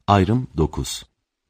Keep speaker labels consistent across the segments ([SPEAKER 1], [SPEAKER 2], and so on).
[SPEAKER 1] Ayrım 9.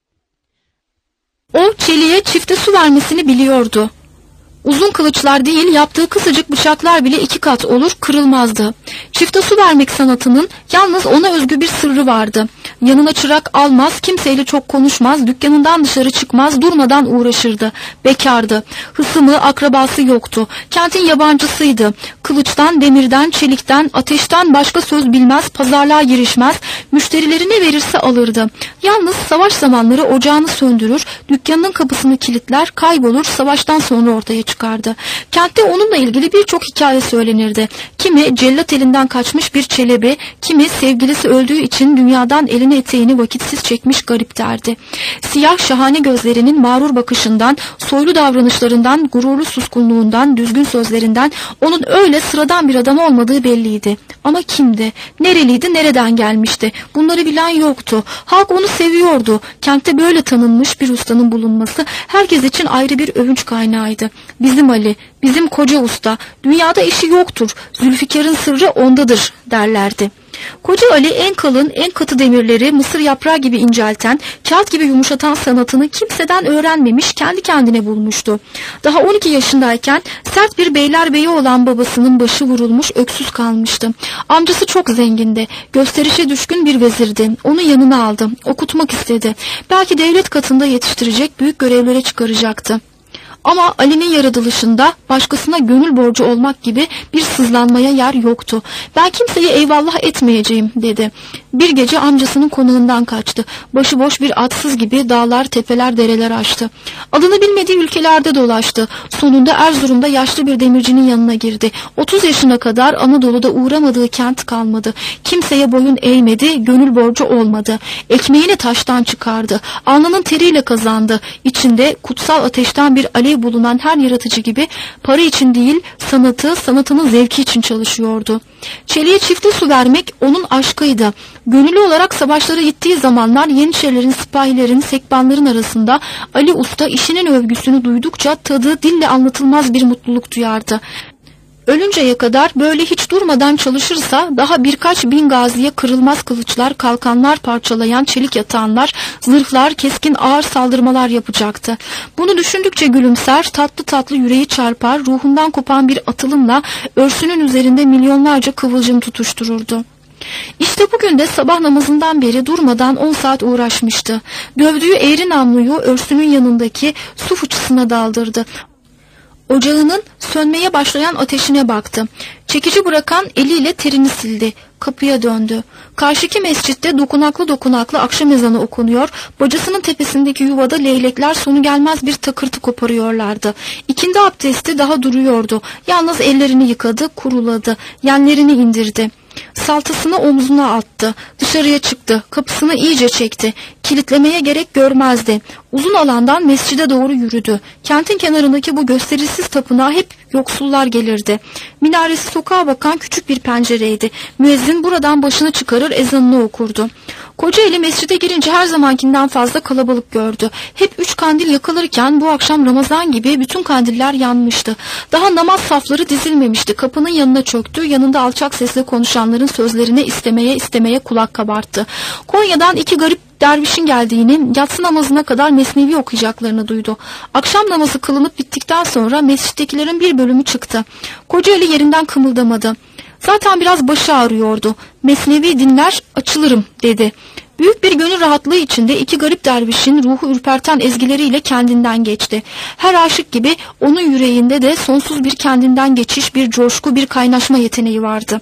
[SPEAKER 2] O çeliğe çifte su vermesini biliyordu. Uzun kılıçlar değil, yaptığı kısacık bıçaklar bile 2 kat olur, kırılmazdı. Çifte su vermek sanatının yalnız ona özgü bir sırrı vardı. Yanına çırak almaz, kimseyle çok konuşmaz, dükkanından dışarı çıkmaz, durmadan uğraşırdı. Bekardı. Hısımı, akrabası yoktu. Kentin yabancısıydı. Kılıçtan, demirden, çelikten, ateşten başka söz bilmez, pazarlığa girişmez, müşterileri ne verirse alırdı. Yalnız savaş zamanları ocağını söndürür, dükkanının kapısını kilitler, kaybolur, savaştan sonra ortaya çıkardı. Kentte onunla ilgili birçok hikaye söylenirdi. Kimi cellat elinden kaçmış bir çelebi, kimi sevgilisi öldüğü için dünyadan elini eteğini vakitsiz çekmiş garip derdi. Siyah şahane gözlerinin mağrur bakışından, soylu davranışlarından, gururlu suskunluğundan, düzgün sözlerinden onun öyle sıradan bir adam olmadığı belliydi. Ama kimdi? Nereliydi? Nereden gelmişti? Bunları bilen yoktu. Halk onu seviyordu. Kentte böyle tanınmış bir ustanın bulunması herkes için ayrı bir övünç kaynağıydı. Bizim Ali, bizim koca usta, dünyada eşi yoktur, Zülfikar'ın sırrı ondadır derlerdi. Koca Ali en kalın, en katı demirleri mısır yaprağı gibi incelten, kağıt gibi yumuşatan sanatını kimseden öğrenmemiş, kendi kendine bulmuştu. Daha 12 yaşındayken sert bir beylerbeyi olan babasının başı vurulmuş, öksüz kalmıştı. Amcası çok zengindi, gösterişe düşkün bir vezirdi. Onu yanına aldı, okutmak istedi. Belki devlet katında yetiştirecek, büyük görevlere çıkaracaktı. Ama Ali'nin yaratılışında başkasına gönül borcu olmak gibi bir sızlanmaya yer yoktu. Ben kimseye eyvallah etmeyeceğim dedi. Bir gece amcasının konağından kaçtı. Başıboş bir atsız gibi dağlar, tepeler, dereler aştı. Adını bilmediği ülkelerde dolaştı. Sonunda Erzurum'da yaşlı bir demircinin yanına girdi. 30 yaşına kadar Anadolu'da uğramadığı kent kalmadı. Kimseye boyun eğmedi, gönül borcu olmadı. Ekmeğini taştan çıkardı. Alnının teriyle kazandı. İçinde kutsal ateşten bir alev bulunan her yaratıcı gibi para için değil, sanatının zevki için çalışıyordu. Çeliğe çifte su vermek onun aşkıydı. Gönüllü olarak savaşlara gittiği zamanlar Yeniçerilerin, sipahilerin, sekbanların arasında Ali Usta işinin övgüsünü duydukça tadı dille anlatılmaz bir mutluluk duyardı. Ölünceye kadar böyle hiç durmadan çalışırsa daha birkaç bin gaziye kırılmaz kılıçlar, kalkanlar parçalayan çelik yatağanlar, zırhlar, keskin ağır saldırmalar yapacaktı. Bunu düşündükçe gülümser, tatlı tatlı yüreği çarpar, ruhundan kopan bir atılımla örsünün üzerinde milyonlarca kıvılcım tutuştururdu. İşte bugün de sabah namazından beri durmadan 10 saat uğraşmıştı. Dövdüğü eğri namluyu örsünün yanındaki su fıçısına daldırdı. Ocağının sönmeye başlayan ateşine baktı. Çekici bırakan eliyle terini sildi. Kapıya döndü. Karşıki mescitte dokunaklı akşam ezanı okunuyor. Bacasının tepesindeki yuvada leylekler sonu gelmez bir takırtı koparıyorlardı. İkindi abdesti daha duruyordu. Yalnız ellerini yıkadı, kuruladı. Yenlerini indirdi. Saltasını omzuna attı. Dışarıya çıktı. Kapısını iyice çekti. Kilitlemeye gerek görmezdi. Uzun alandan mescide doğru yürüdü. Kentin kenarındaki bu gösterişsiz tapınağa hep yoksullar gelirdi. Minaresi sokağa bakan küçük bir pencereydi. Müezzin buradan başını çıkarır, ezanını okurdu. Kocaeli mescide girince her zamankinden fazla kalabalık gördü. Hep 3 kandil yakılırken bu akşam Ramazan gibi bütün kandiller yanmıştı. Daha namaz safları dizilmemişti. Kapının yanına çöktü. Yanında alçak sesle konuşanların sözlerine istemeye kulak kabarttı. Konya'dan 2 garip dervişin geldiğini, yatsı namazına kadar mesnevi okuyacaklarını duydu. Akşam namazı kılınıp bittikten sonra mescittekilerin bir bölümü çıktı. Kocaeli yerinden kımıldamadı. Zaten biraz başı ağrıyordu. Mesnevi dinler, açılırım dedi. Büyük bir gönül rahatlığı içinde 2 garip dervişin ruhu ürperten ezgileriyle kendinden geçti. Her aşık gibi onun yüreğinde de sonsuz bir kendinden geçiş, bir coşku, bir kaynaşma yeteneği vardı.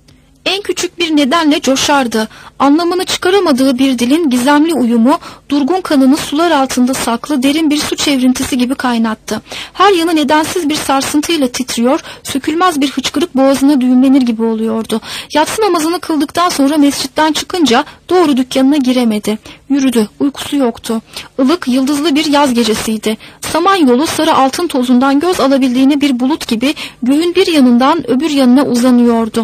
[SPEAKER 2] En küçük bir nedenle coşardı. Anlamını çıkaramadığı bir dilin gizemli uyumu, durgun kanını sular altında saklı derin bir su çevrintisi gibi kaynattı. Her yanı nedensiz bir sarsıntıyla titriyor, sökülmez bir hıçkırık boğazına düğümlenir gibi oluyordu. Yatsı namazını kıldıktan sonra mescitten çıkınca doğru dükkanına giremedi. Yürüdü, uykusu yoktu. Ilık, yıldızlı bir yaz gecesiydi. Samanyolu sarı altın tozundan göz alabildiğine bir bulut gibi göğün bir yanından öbür yanına uzanıyordu.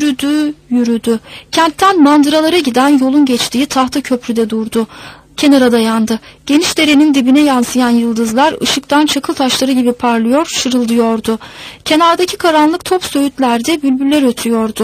[SPEAKER 2] Yürüdü. Kentten mandıralara giden yolun geçtiği tahta köprüde durdu. Kenara dayandı. Geniş derenin dibine yansıyan yıldızlar ışıktan çakıl taşları gibi parlıyor, şırıldıyordu. Kenardaki karanlık top söğütlerde bülbüller ötüyordu.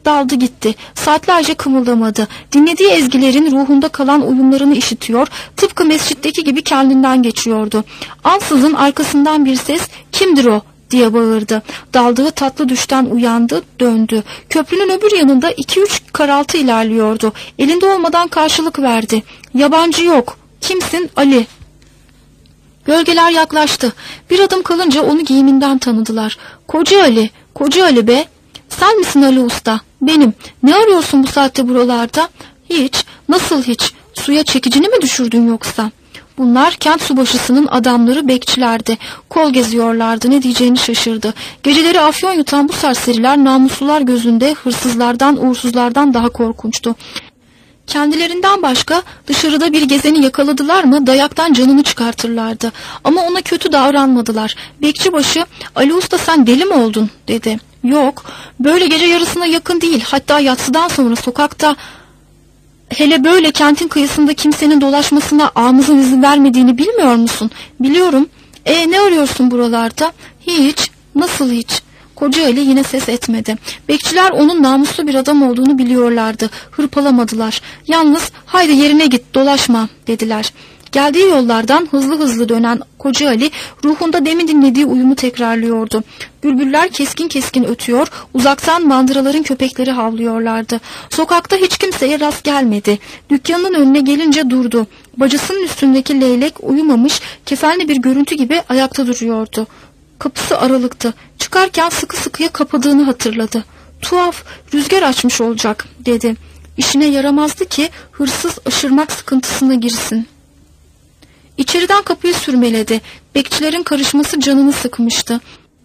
[SPEAKER 2] daldı gitti. Saatlerce kımıldamadı. Dinlediği ezgilerin ruhunda kalan uyumlarını işitiyor, tıpkı mescitteki gibi kendinden geçiyordu. Ansızın arkasından bir ses, "Kimdir o?" diye bağırdı. Daldığı tatlı düşten uyandı, döndü. Köprünün öbür yanında 2-3 karaltı ilerliyordu. Elinde olmadan karşılık verdi. "Yabancı yok. Kimsin?" "Ali." Gölgeler yaklaştı. Bir adım kalınca onu giyiminden tanıdılar. "Koca Ali, Koca Ali be." "Sen misin Ali Usta?" "Benim. Ne arıyorsun bu saatte buralarda?" "Hiç. Nasıl hiç? Suya çekicini mi düşürdün yoksa?" Bunlar kent subaşısının adamları, bekçilerdi. Kol geziyorlardı, ne diyeceğini şaşırdı. Geceleri afyon yutan bu serseriler namuslular gözünde hırsızlardan, uğursuzlardan daha korkunçtu. Kendilerinden başka dışarıda bir gezeni yakaladılar mı dayaktan canını çıkartırlardı. Ama ona kötü davranmadılar. Bekçibaşı, "Ali Usta sen deli mi oldun?" dedi. "Yok, böyle gece yarısına yakın değil, hatta yatsıdan sonra sokakta, hele böyle kentin kıyısında kimsenin dolaşmasına ağamızın izin vermediğini bilmiyor musun?" "Biliyorum." Ne arıyorsun buralarda?" "Hiç." "Nasıl hiç?" Koca Ali yine ses etmedi. Bekçiler onun namuslu bir adam olduğunu biliyorlardı. Hırpalamadılar. Yalnız "Haydi yerine git, dolaşma." dediler. Geldiği yollardan hızlı hızlı dönen Koca Ali ruhunda demin dinlediği uyumu tekrarlıyordu. Bülbüller keskin keskin ötüyor, uzaktan mandıraların köpekleri havlıyorlardı. Sokakta hiç kimseye rast gelmedi. Dükkanının önüne gelince durdu. Bacasının üstündeki leylek uyumamış, kefenli bir görüntü gibi ayakta duruyordu. Kapısı aralıktı. Çıkarken sıkı sıkıya kapadığını hatırladı. "Tuhaf, rüzgar açmış olacak," dedi. İşine yaramazdı ki hırsız aşırmak sıkıntısına girsin. İçeriden kapıyı sürmeledi. Bekçilerin karışması canını sıkmıştı.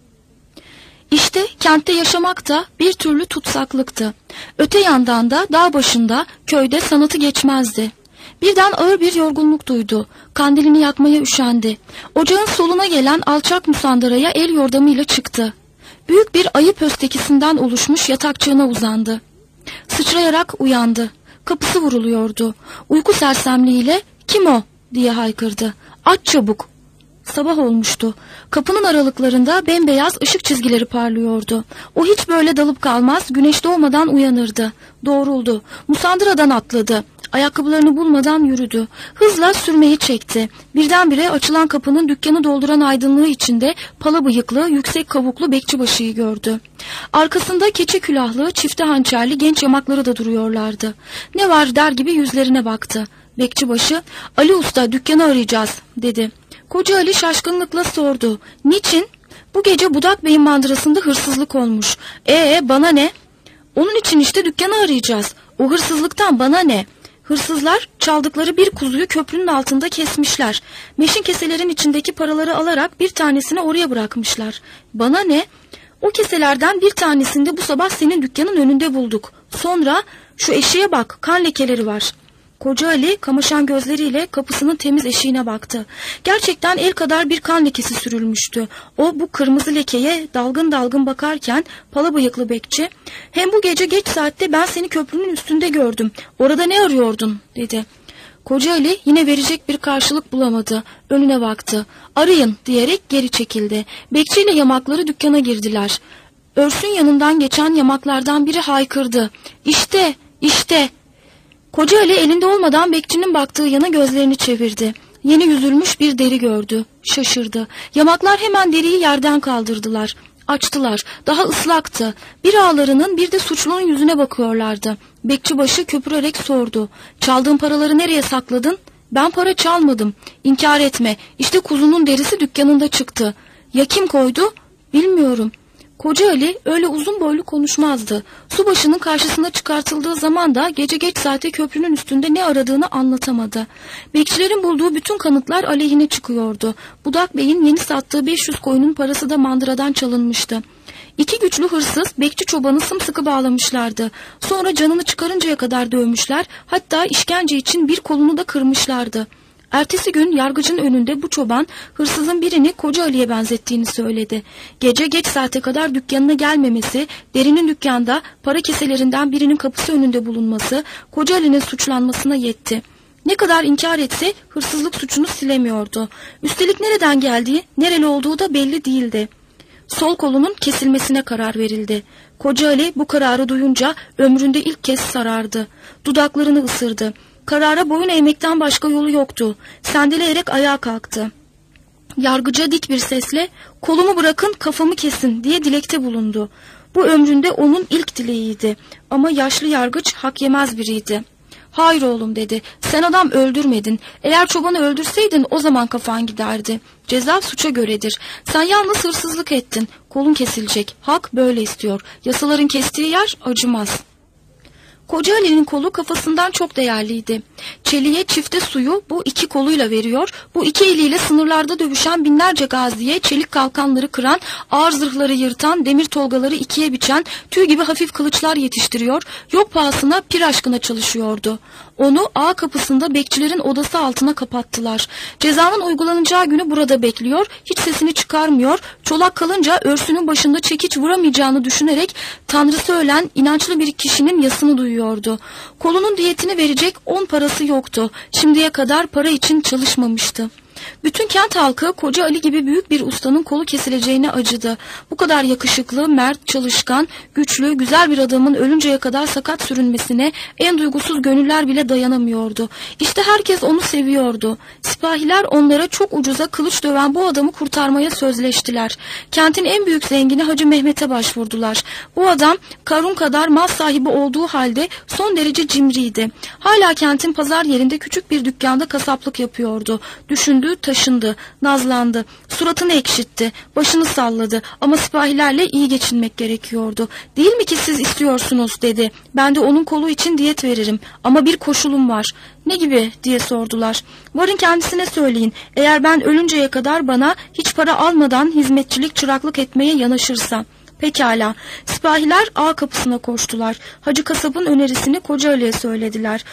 [SPEAKER 2] İşte kentte yaşamak da bir türlü tutsaklıktı. Öte yandan da dağ başında, köyde sanatı geçmezdi. Birden ağır bir yorgunluk duydu. Kandilini yakmaya üşendi. Ocağın soluna gelen alçak musandaraya el yordamıyla çıktı. Büyük bir ayı pöstekisinden oluşmuş yatakçığına uzandı. Sıçrayarak uyandı. Kapısı vuruluyordu. Uyku sersemliğiyle "Kim o?" diye haykırdı. "Aç çabuk." Sabah olmuştu. Kapının aralıklarında bembeyaz ışık çizgileri parlıyordu. O hiç böyle dalıp kalmaz, güneş doğmadan uyanırdı. Doğruldu. Musandıradan atladı. Ayakkabılarını bulmadan yürüdü. Hızla sürmeyi çekti. Birdenbire açılan kapının dükkanı dolduran aydınlığı içinde pala bıyıklı, yüksek kabuklu bekçibaşıyı gördü. Arkasında keçi külahlı, çifte hançerli genç yamakları da duruyorlardı. "Ne var?" der gibi yüzlerine baktı. Bekçibaşı, "Ali Usta, dükkanı arayacağız," dedi. Koca Ali şaşkınlıkla sordu. "Niçin?" "Bu gece Budak Bey'in mandırasında hırsızlık olmuş." Bana ne?" "Onun için işte dükkanı arayacağız. O hırsızlıktan bana ne?" Hırsızlar çaldıkları bir kuzuyu köprünün altında kesmişler. Meşin keselerin içindeki paraları alarak bir tanesini oraya bırakmışlar. "Bana ne?" "O keselerden bir tanesinde bu sabah senin dükkanın önünde bulduk. Sonra şu eşiğe bak, kan lekeleri var." Koca Ali kamaşan gözleriyle kapısının temiz eşiğine baktı. Gerçekten el kadar bir kan lekesi sürülmüştü. O bu kırmızı lekeye dalgın dalgın bakarken pala bıyıklı bekçi, "Hem bu gece geç saatte ben seni köprünün üstünde gördüm. Orada ne arıyordun?" dedi. Koca Ali yine verecek bir karşılık bulamadı. Önüne baktı. "Arayın," diyerek geri çekildi. Bekçiyle yamakları dükkana girdiler. Örsün yanından geçen yamaklardan biri haykırdı. "İşte, işte!" Koca Ali elinde olmadan bekçinin baktığı yana gözlerini çevirdi. Yeni yüzülmüş bir deri gördü. Şaşırdı. Yamaklar hemen deriyi yerden kaldırdılar. Açtılar. Daha ıslaktı. Bir ağalarının bir de suçlunun yüzüne bakıyorlardı. Bekçibaşı köpürerek sordu. "Çaldığın paraları nereye sakladın?" "Ben para çalmadım." "İnkar etme. İşte kuzunun derisi dükkanında çıktı." "Ya kim koydu?" "Bilmiyorum." Koca Ali öyle uzun boylu konuşmazdı. Subaşının karşısına çıkartıldığı zaman da gece geç saate köprünün üstünde ne aradığını anlatamadı. Bekçilerin bulduğu bütün kanıtlar aleyhine çıkıyordu. Budak Bey'in yeni sattığı 500 koyunun parası da mandıradan çalınmıştı. İki güçlü hırsız bekçi çobanı sımsıkı bağlamışlardı. Sonra canını çıkarıncaya kadar dövmüşler, hatta işkence için bir kolunu da kırmışlardı. Ertesi gün yargıcın önünde bu çoban hırsızın birini Koca Ali'ye benzettiğini söyledi. Gece geç saate kadar dükkanına gelmemesi, derinin dükkanda para keselerinden birinin kapısı önünde bulunması Koca Ali'nin suçlanmasına yetti. Ne kadar inkar etse hırsızlık suçunu silemiyordu. Üstelik nereden geldiği, nereli olduğu da belli değildi.
[SPEAKER 1] sol kolunun kesilmesine karar verildi. Koca Ali bu kararı duyunca ömründe ilk kez sarardı. Dudaklarını ısırdı. Karara boyun eğmekten başka yolu yoktu. Sendeleyerek ayağa kalktı. Yargıca dik bir sesle "Kolumu bırakın, kafamı kesin" diye dilekte bulundu. Bu ömründe onun ilk dileğiydi. Ama yaşlı yargıç hak yemez biriydi. "Hayır oğlum" dedi. "Sen adam öldürmedin. Eğer çobanı öldürseydin o zaman kafan giderdi. Ceza suça göredir. Sen yalnız hırsızlık ettin. Kolun kesilecek. Hak böyle istiyor. Yasaların kestiği yer acımaz." Koca Ali'nin kolu kafasından çok değerliydi. Çeliğe çifte suyu bu iki koluyla veriyor, bu iki eliyle sınırlarda dövüşen binlerce gaziye çelik kalkanları kıran, ağır zırhları yırtan, demir tolgaları ikiye biçen, tüy gibi hafif kılıçlar yetiştiriyor, yok pahasına pir aşkına çalışıyordu. Onu ağa kapısında bekçilerin odası altına kapattılar. Cezanın uygulanacağı günü burada bekliyor, hiç sesini çıkarmıyor, çolak kalınca örsünün başında çekiç vuramayacağını düşünerek tanrısı ölen inançlı bir kişinin yasını duyuyordu. Kolunun diyetini verecek 10 parası yoktu. Şimdiye kadar para için çalışmamıştı. Bütün kent halkı Koca Ali gibi büyük bir ustanın kolu kesileceğine acıdı. Bu kadar yakışıklı, mert, çalışkan, güçlü, güzel bir adamın ölünceye kadar sakat sürünmesine en duygusuz gönüller bile dayanamıyordu. İşte herkes onu seviyordu. Sipahiler onlara çok ucuza kılıç döven bu adamı kurtarmaya sözleştiler. Kentin en büyük zengini Hacı Mehmet'e başvurdular. Bu adam Karun kadar mal sahibi olduğu halde son derece cimriydi. Hala kentin pazar yerinde küçük bir dükkanda kasaplık yapıyordu. Düşündü, taşındı, nazlandı, suratını ekşitti, başını salladı ama sipahilerle iyi geçinmek gerekiyordu. "Değil mi ki siz istiyorsunuz?" dedi. "Ben de onun kolu için diyet veririm ama bir koşulum var." "Ne gibi?" diye sordular. "Varın kendisine söyleyin, eğer ben ölünceye kadar bana hiç para almadan hizmetçilik, çıraklık etmeye yanaşırsa." Pekala. Sipahiler ağa kapısına koştular. Hacı kasabın önerisini Koca Ali'ye söylediler.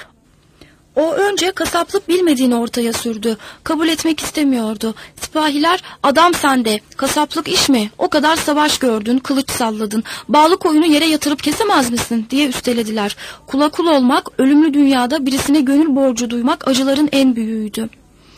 [SPEAKER 1] O önce kasaplık bilmediğini ortaya sürdü. Kabul etmek istemiyordu. Sipahiler "Adam sende, kasaplık iş mi? O kadar savaş gördün, kılıç salladın. Bağlı koyunu yere yatırıp kesemez misin?" diye üstelediler. Kula kul olmak, ölümlü dünyada birisine gönül borcu duymak acıların en büyüğüydü.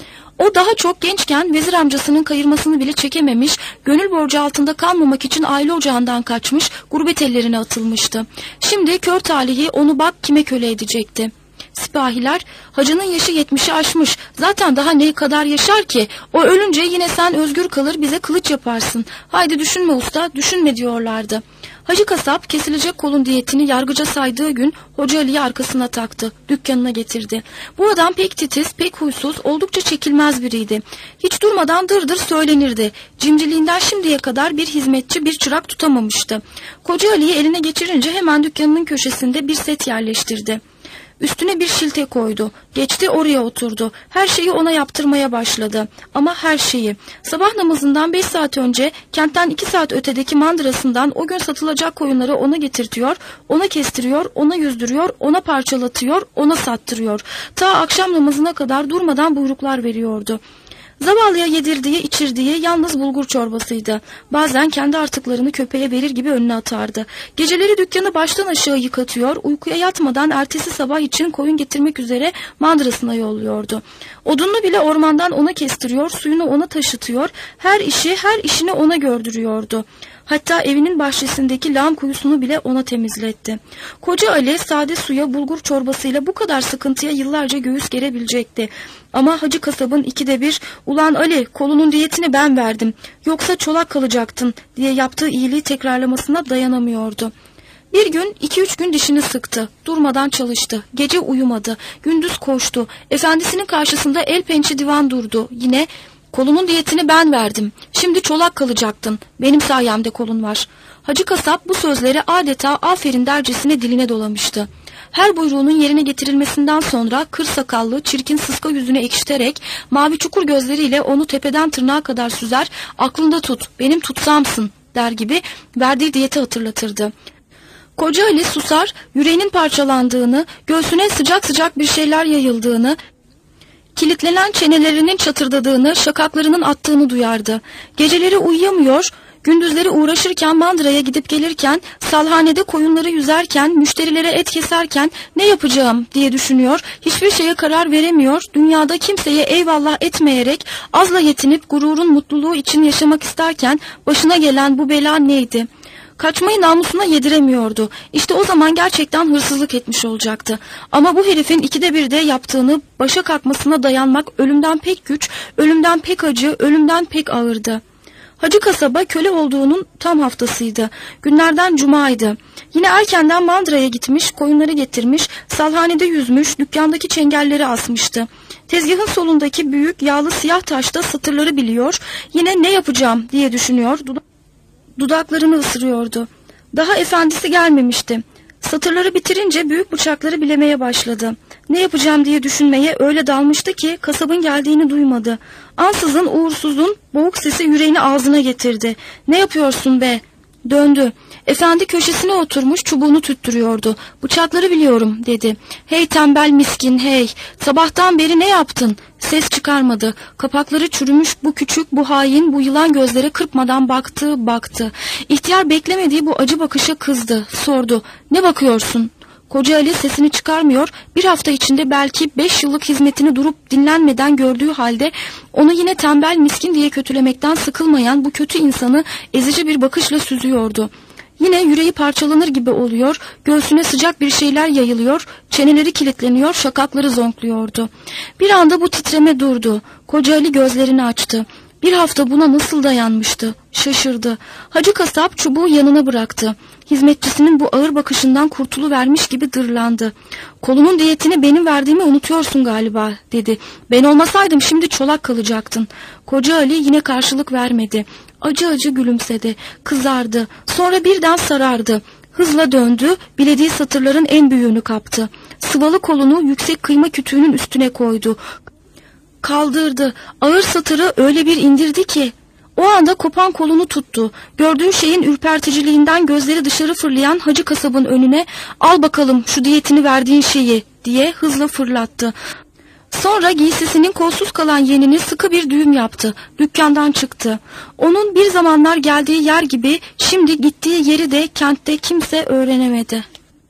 [SPEAKER 1] O daha çok gençken vezir amcasının kayırmasını bile çekememiş, gönül borcu altında kalmamak için aile ocağından kaçmış, gurbet ellerine atılmıştı. Şimdi kör talihi onu bak kime köle edecekti. Sipahiler "Hacının yaşı 70'i aşmış, zaten daha ne kadar yaşar ki? O ölünce yine sen özgür kalır, bize kılıç yaparsın. Haydi düşünme usta, düşünme" diyorlardı. Hacı kasap kesilecek kolun diyetini yargıca saydığı gün Hoca Ali'yi arkasına taktı, dükkanına getirdi. Bu adam pek titiz, pek huysuz, oldukça çekilmez biriydi. Hiç durmadan dırdır söylenirdi. Cimriliğinden şimdiye kadar bir hizmetçi, bir çırak tutamamıştı. Koca Ali'yi eline geçirince hemen dükkanının köşesinde bir set yerleştirdi. Üstüne bir şilte koydu. Geçti oraya oturdu. Her şeyi ona yaptırmaya başladı. Ama her şeyi. Sabah namazından 5 saat önce kentten 2 saat ötedeki mandırasından o gün satılacak koyunları ona getirtiyor, ona kestiriyor, ona yüzdürüyor, ona parçalatıyor, ona sattırıyor. Ta akşam namazına kadar durmadan buyruklar veriyordu. Zavallıya yedirdiği, içirdiği yalnız bulgur çorbasıydı. Bazen kendi artıklarını köpeğe verir gibi önüne atardı. Geceleri dükkanı baştan aşağı yıkatıyor, uykuya yatmadan ertesi sabah için koyun getirmek üzere mandırasına yolluyordu. Odununu bile ormandan ona kestiriyor, suyunu ona taşıtıyor, her işini ona gördürüyordu. Hatta evinin bahçesindeki lağım kuyusunu bile ona temizletti. Koca Ali sade suya bulgur çorbasıyla bu kadar sıkıntıya yıllarca göğüs gerebilecekti. Ama Hacı kasabın 2'de 1 "Ulan Ali, kolunun diyetini ben verdim, yoksa çolak kalacaktın" diye yaptığı iyiliği tekrarlamasına dayanamıyordu. Bir gün 2-3 gün dişini sıktı. Durmadan çalıştı. Gece uyumadı. Gündüz koştu. Efendisinin karşısında el pençe divan durdu. Yine "Kolunun diyetini ben verdim. Şimdi çolak kalacaktın. Benim sayemde kolun var." Hacı kasap bu sözleri adeta aferin dercesine diline dolamıştı. Her buyruğunun yerine getirilmesinden sonra kır sakallı, çirkin sıska yüzünü ekşiterek mavi çukur gözleriyle onu tepeden tırnağa kadar süzer, "Aklında tut, benim tutsamsın" der gibi verdiği diyeti hatırlatırdı. Koca Ali susar, yüreğinin parçalandığını, göğsüne sıcak sıcak bir şeyler yayıldığını, kilitlenen çenelerinin çatırdadığını, şakaklarının attığını duyardı. Geceleri uyuyamıyor, Gündüzleri uğraşırken, mandıraya gidip gelirken, salhanede koyunları yüzerken, müşterilere et keserken ne yapacağım diye düşünüyor. Hiçbir şeye karar veremiyor. Dünyada kimseye eyvallah etmeyerek azla yetinip gururun mutluluğu için yaşamak isterken başına gelen bu bela neydi? Kaçmayı namusuna yediremiyordu. İşte o zaman gerçekten hırsızlık etmiş olacaktı. Ama bu herifin 1/2'de yaptığını başa kalkmasına dayanmak ölümden pek güç, ölümden pek acı, ölümden pek ağırdı. Hacı kasaba köle olduğunun tam haftasıydı. Günlerden cumaydı. Yine erkenden mandıraya gitmiş, koyunları getirmiş, salhanede yüzmüş, dükkandaki çengelleri asmıştı. Tezgahın solundaki büyük yağlı siyah taşta satırları biliyor, yine ne yapacağım diye düşünüyor, dudaklarını ısırıyordu. Daha efendisi gelmemişti. Satırları bitirince büyük bıçakları bilemeye başladı. Ne yapacağım diye düşünmeye öyle dalmıştı ki kasabın geldiğini duymadı. Ansızın uğursuzun boğuk sesi yüreğini ağzına getirdi. Ne yapıyorsun be? Döndü. Efendi köşesine oturmuş çubuğunu tüttürüyordu. Bıçakları biliyorum dedi. Hey tembel miskin hey. Sabahtan beri ne yaptın? Ses çıkarmadı. Kapakları çürümüş bu küçük, bu hain, bu yılan gözlere kırpmadan baktı. İhtiyar beklemediği bu acı bakışa kızdı. Sordu. Ne bakıyorsun? Koca Ali sesini çıkarmıyor, bir hafta içinde belki 5 yıllık hizmetini durup dinlenmeden gördüğü halde onu yine tembel miskin diye kötülemekten sıkılmayan bu kötü insanı ezici bir bakışla süzüyordu. Yine yüreği parçalanır gibi oluyor, göğsüne sıcak bir şeyler yayılıyor, çeneleri kilitleniyor, şakakları zonkluyordu. Bir anda bu titreme durdu. Koca Ali gözlerini açtı. Bir hafta buna nasıl dayanmıştı? Şaşırdı. Hacı kasap çubuğu yanına bıraktı. Hizmetçisinin bu ağır bakışından kurtuluvermiş gibi dırlandı. Kolunun diyetini benim verdiğimi unutuyorsun galiba dedi. Ben olmasaydım şimdi çolak kalacaktın. Koca Ali yine karşılık vermedi. Acı acı gülümsedi. Kızardı. Sonra birden sarardı. Hızla döndü. Bilediği satırların en büyüğünü kaptı. Sıvalı kolunu yüksek kıyma kütüğünün üstüne koydu. Kaldırdı. Ağır satırı öyle bir indirdi ki. O anda kopan kolunu tuttu. Gördüğü şeyin ürperticiliğinden gözleri dışarı fırlayan hacı kasabın önüne al bakalım şu diyetini verdiğin şeyi diye hızla fırlattı. Sonra giysisinin kolsuz kalan yenini sıkı bir düğüm yaptı. Dükkandan çıktı. Onun bir zamanlar geldiği yer gibi şimdi gittiği yeri de kentte kimse öğrenemedi.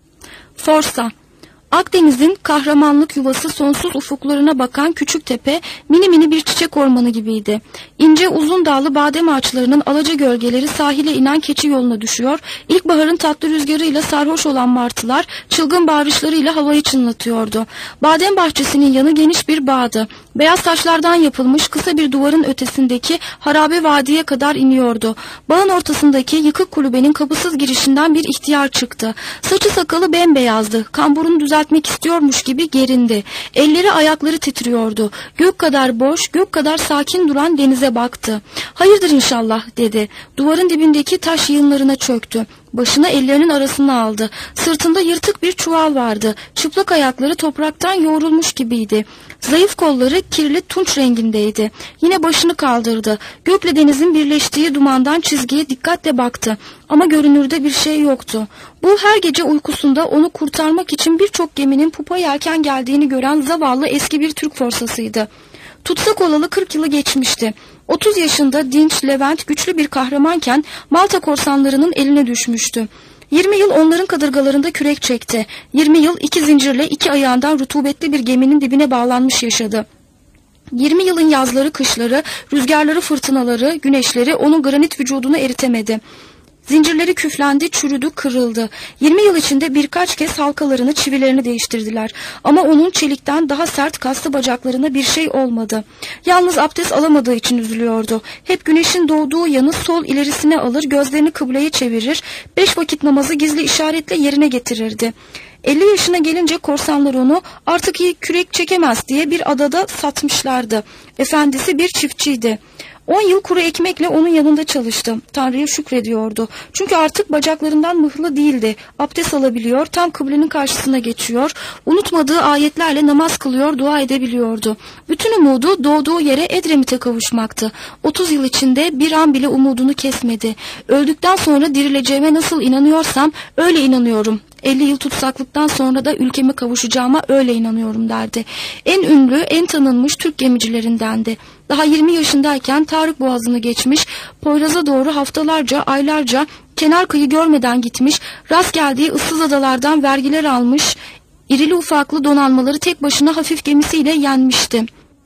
[SPEAKER 1] Forsa. Akdeniz'in kahramanlık yuvası sonsuz ufuklarına bakan küçük tepe mini mini bir çiçek ormanı gibiydi. İnce uzun dallı badem ağaçlarının alaca gölgeleri sahile inen keçi yoluna düşüyor. İlkbaharın tatlı rüzgarıyla sarhoş olan martılar çılgın bağırışlarıyla havayı çınlatıyordu. Badem bahçesinin yanı geniş bir bağdı. Beyaz taşlardan yapılmış kısa bir duvarın ötesindeki harabe vadiye kadar iniyordu. Bağın ortasındaki yıkık kulübenin kapısız girişinden bir ihtiyar çıktı. Saçı sakalı bembeyazdı. Kamburunu düzeltmek istiyormuş gibi gerindi. Elleri ayakları titriyordu. Gök kadar boş, gök kadar sakin duran denize baktı. Hayırdır inşallah dedi. Duvarın dibindeki taş yığınlarına çöktü. Başını ellerinin arasına aldı. Sırtında yırtık bir çuval vardı. Çıplak ayakları topraktan yoğrulmuş gibiydi. Zayıf kolları kirli tunç rengindeydi. Yine başını kaldırdı. Gökle denizin birleştiği dumandan çizgiye dikkatle baktı. Ama görünürde bir şey yoktu. Bu her gece uykusunda onu kurtarmak için birçok geminin pupa yelken geldiğini gören zavallı eski bir Türk forsasıydı. Tutsak olalı 40 yılı geçmişti. 30 yaşında dinç, Levent, güçlü bir kahramanken Malta korsanlarının eline düşmüştü. 20 yıl onların kadırgalarında kürek çekti. 20 yıl 2 zincirle 2 ayağından rutubetli bir geminin dibine bağlanmış yaşadı. 20 yılın yazları, kışları, rüzgarları, fırtınaları, güneşleri onun granit vücudunu eritemedi. Zincirleri küflendi, çürüdü, kırıldı. 20 yıl içinde birkaç kez halkalarını, çivilerini değiştirdiler. Ama onun çelikten daha sert kaslı bacaklarına bir şey olmadı. Yalnız abdest alamadığı için üzülüyordu. Hep güneşin doğduğu yanı sol ilerisine alır, gözlerini kıbleye çevirir, 5 vakit namazı gizli işaretle yerine getirirdi. 50 yaşına gelince korsanlar onu artık iyi kürek çekemez diye bir adada satmışlardı. Efendisi bir çiftçiydi. 10 yıl kuru ekmekle onun yanında çalıştı. Tanrı'ya şükrediyordu. Çünkü artık bacaklarından mıhlı değildi. Abdest alabiliyor, tam kıblenin karşısına geçiyor. Unutmadığı ayetlerle namaz kılıyor, dua edebiliyordu. Bütün umudu doğduğu yere Edremit'e kavuşmaktı. 30 yıl içinde bir an bile umudunu kesmedi. Öldükten sonra dirileceğime nasıl inanıyorsam öyle inanıyorum. 50 yıl tutsaklıktan sonra da ülkeme kavuşacağıma öyle inanıyorum derdi. En ünlü, en tanınmış Türk gemicilerindendi. Daha 20 yaşındayken Tarık Boğazı'nı geçmiş, Poyraz'a doğru haftalarca, aylarca kenar kıyı görmeden gitmiş, rast geldiği ıssız adalardan vergiler almış, irili ufaklı donanmaları tek başına hafif gemisiyle yenmişti.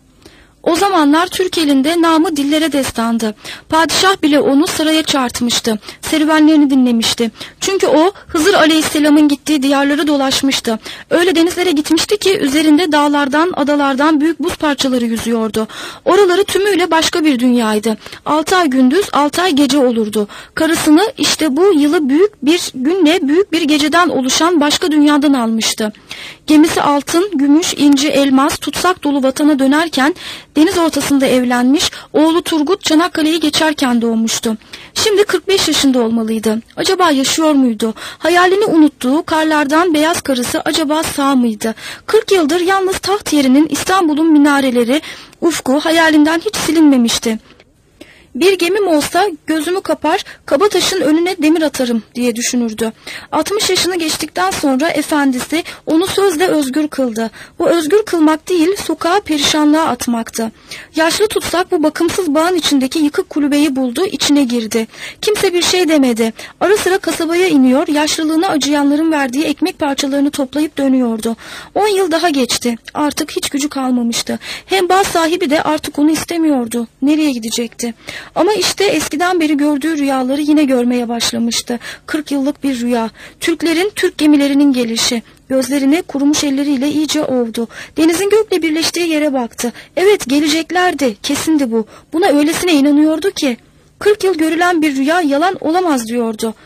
[SPEAKER 1] O zamanlar Türk elinde namı dillere destandı. Padişah bile onu saraya çağırtmıştı. Serüvenlerini dinlemişti. Çünkü o Hızır Aleyhisselam'ın gittiği diyarları dolaşmıştı. Öyle denizlere gitmişti ki üzerinde dağlardan, adalardan büyük buz parçaları yüzüyordu. Oraları tümüyle başka bir dünyaydı. 6 ay gündüz, 6 ay gece olurdu. Karısını işte bu yılı büyük bir günle, büyük bir geceden oluşan başka dünyadan almıştı. Gemisi altın, gümüş, inci, elmas, tutsak dolu vatana dönerken deniz ortasında evlenmiş, oğlu Turgut Çanakkale'yi geçerken doğmuştu. Şimdi 45 yaşında olmalıydı. Acaba yaşıyor muydu? Hayalini unuttuğu karlardan beyaz karısı acaba sağ mıydı? 40 yıldır yalnız taht yerinin, İstanbul'un minareleri, ufku hayalinden hiç silinmemişti. Bir gemim olsa gözümü kapar, Kabataş'ın önüne demir atarım diye düşünürdü. 60 yaşını geçtikten sonra efendisi onu sözle özgür kıldı. Bu özgür kılmak değil, sokağa perişanlığa atmaktı. Yaşlı tutsak bu bakımsız bağın içindeki yıkık kulübeyi buldu, içine girdi. Kimse bir şey demedi. Ara sıra kasabaya iniyor, yaşlılığına acıyanların verdiği ekmek parçalarını toplayıp dönüyordu. 10 yıl daha geçti. Artık hiç gücü kalmamıştı. Hem bağ sahibi de artık onu istemiyordu. Nereye gidecekti? Ama işte eskiden beri gördüğü rüyaları yine görmeye başlamıştı. 40 yıllık bir rüya. Türklerin, Türk gemilerinin gelişi. Gözlerini kurumuş elleriyle iyice ovdu. Denizin gökle birleştiği yere baktı. Evet, geleceklerdi. Kesindi bu. Buna öylesine inanıyordu ki. 40 yıl görülen bir rüya yalan olamaz diyordu.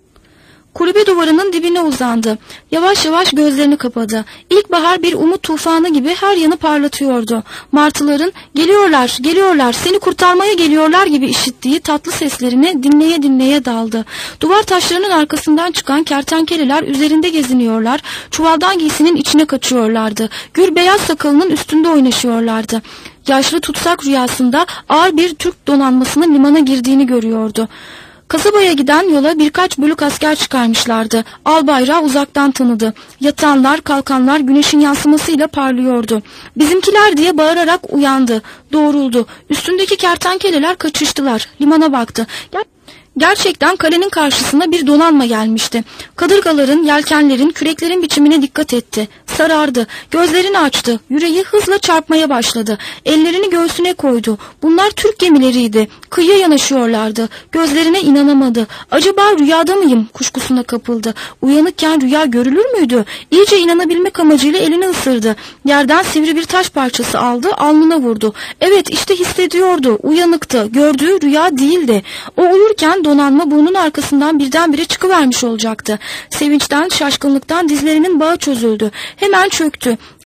[SPEAKER 1] Kulübe duvarının dibine uzandı. Yavaş yavaş gözlerini kapadı. İlkbahar bir umut tufanı gibi her yanı parlatıyordu. Martıların "Geliyorlar, geliyorlar, seni kurtarmaya geliyorlar" gibi işittiği tatlı seslerini dinleye dinleye daldı. Duvar taşlarının arkasından çıkan kertenkeleler üzerinde geziniyorlar. Çuvaldan giysinin içine kaçıyorlardı. Gür beyaz sakalının üstünde oynaşıyorlardı. Yaşlı tutsak rüyasında ağır bir Türk donanmasının limana girdiğini görüyordu. Kasabaya giden yola birkaç bölük asker çıkarmışlardı. Albayrağı uzaktan tanıdı. Yatanlar, kalkanlar güneşin yansımasıyla parlıyordu. "Bizimkiler" diye bağırarak uyandı. Doğruldu. Üstündeki kertenkeleler kaçıştılar. Limana baktı. Gerçekten kalenin karşısına bir donanma gelmişti. Kadırgaların, yelkenlerin, küreklerin biçimine dikkat etti. Sarardı. Gözlerini açtı. Yüreği hızla çarpmaya başladı. Ellerini göğsüne koydu. Bunlar Türk gemileriydi. Kıyıya yanaşıyorlardı. Gözlerine inanamadı. Acaba rüyada mıyım? Kuşkusuna kapıldı. Uyanıkken rüya görülür müydü? İyice inanabilmek amacıyla elini ısırdı. Yerden sivri bir taş parçası aldı. Alnına vurdu. Evet, işte hissediyordu. Uyanıktı. Gördüğü rüya değildi. O uyurken donanma burnunun arkasından birdenbire çıkıvermiş olacaktı. Sevinçten, şaşkınlıktan dizlerinin bağı çözüldü. Hemen çöktü.